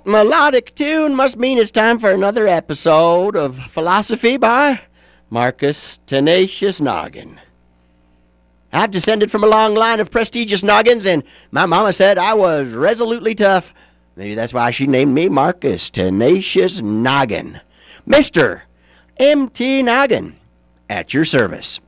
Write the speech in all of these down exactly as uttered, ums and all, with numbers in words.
That melodic tune must mean it's time for another episode of Philosophy by Marcus Tenacious Noggin. I've descended from a long line of prestigious noggins, and my mama said I was resolutely tough. Maybe that's why she named me Marcus Tenacious Noggin. Mister M T Noggin, at your service.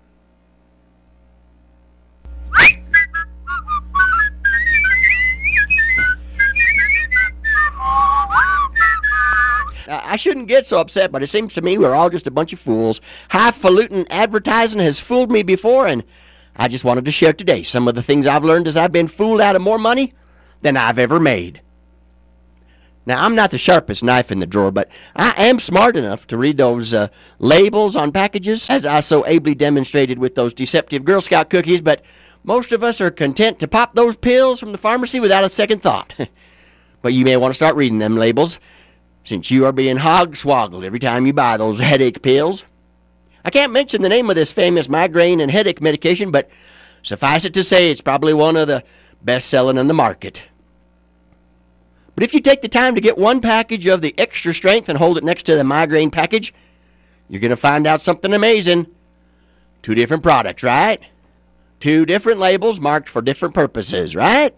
I shouldn't get so upset, but it seems to me we're all just a bunch of fools. Highfalutin advertising has fooled me before, and I just wanted to share today some of the things I've learned as I've been fooled out of more money than I've ever made. Now, I'm not the sharpest knife in the drawer, but I am smart enough to read those uh, labels on packages, as I so ably demonstrated with those deceptive Girl Scout cookies, but most of us are content to pop those pills from the pharmacy without a second thought. But you may want to start reading them labels, since you are being hog-swoggled every time you buy those headache pills. I can't mention the name of this famous migraine and headache medication, but suffice it to say it's probably one of the best-selling in the market. But if you take the time to get one package of the extra strength and hold it next to the migraine package, you're going to find out something amazing. Two different products, right? Two different labels marked for different purposes, right?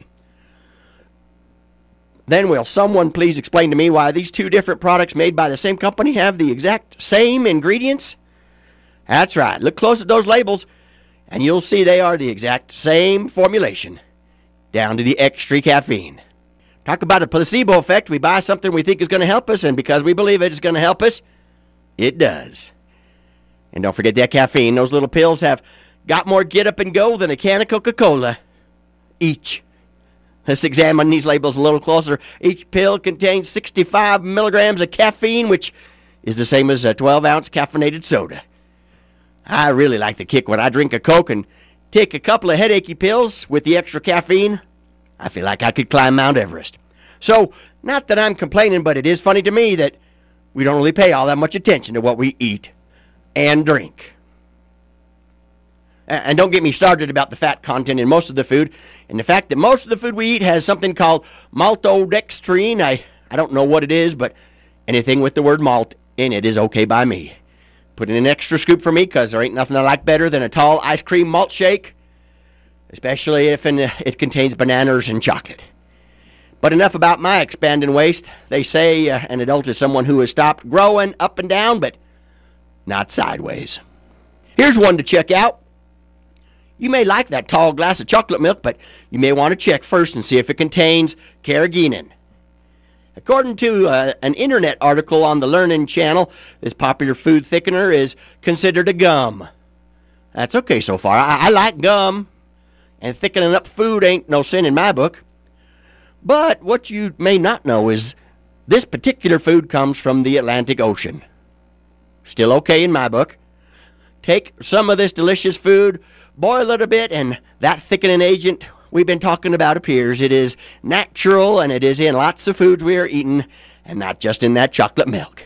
Then will someone please explain to me why these two different products made by the same company have the exact same ingredients? That's right. Look close at those labels, and you'll see they are the exact same formulation, down to the extra caffeine. Talk about a placebo effect. We buy something we think is going to help us, and because we believe it is going to help us, it does. And don't forget that caffeine. Those little pills have got more get up and go than a can of Coca-Cola each. Let's examine these labels a little closer. Each pill contains sixty-five milligrams of caffeine, which is the same as a twelve-ounce caffeinated soda. I really like the kick when I drink a Coke and take a couple of headachy pills with the extra caffeine. I feel like I could climb Mount Everest. So, not that I'm complaining, but it is funny to me that we don't really pay all that much attention to what we eat and drink. And don't get me started about the fat content in most of the food, and the fact that most of the food we eat has something called maltodextrine. I, I don't know what it is, but anything with the word malt in it is okay by me. Put in an extra scoop for me, because there ain't nothing I like better than a tall ice cream malt shake, especially if in, it contains bananas and chocolate. But enough about my expanding waist. They say uh, an adult is someone who has stopped growing up and down, but not sideways. Here's one to check out. You may like that tall glass of chocolate milk, but you may want to check first and see if it contains carrageenan. According to uh, an internet article on the Learning Channel, this popular food thickener is considered a gum. That's okay so far. I, I like gum, and thickening up food ain't no sin in my book. But what you may not know is this particular food comes from the Atlantic Ocean. Still okay in my book. Take some of this delicious food, boil it a bit, and that thickening agent we've been talking about appears. It is natural, and it is in lots of foods we are eating, and not just in that chocolate milk.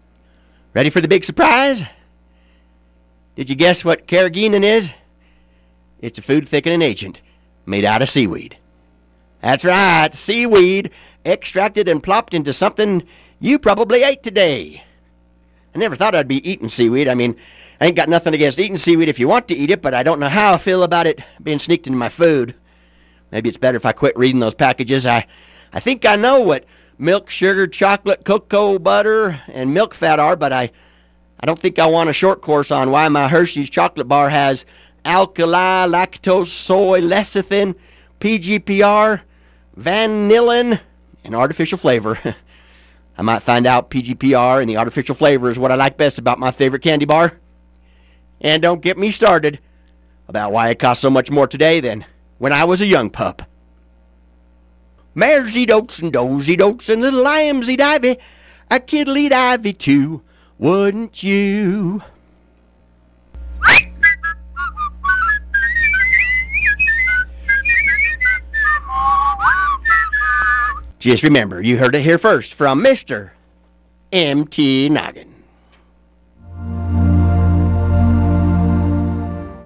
Ready for the big surprise? Did you guess what carrageenan is? It's a food thickening agent made out of seaweed. That's right, seaweed extracted and plopped into something you probably ate today. I never thought I'd be eating seaweed. I mean, I ain't got nothing against eating seaweed if you want to eat it, but I don't know how I feel about it being sneaked into my food. Maybe it's better if I quit reading those packages. I, I think I know what milk, sugar, chocolate, cocoa butter, and milk fat are, but I, I don't think I want a short course on why my Hershey's chocolate bar has alkali, lactose, soy, lecithin, P G P R, vanillin, and artificial flavor. I might find out P G P R and the artificial flavor is what I like best about my favorite candy bar. And don't get me started about why it costs so much more today than when I was a young pup. Mares eat oats and does eat oats and little lambs eat ivy. A kid'll eat ivy too, wouldn't you? Just remember, you heard it here first from Mister M T Noggin.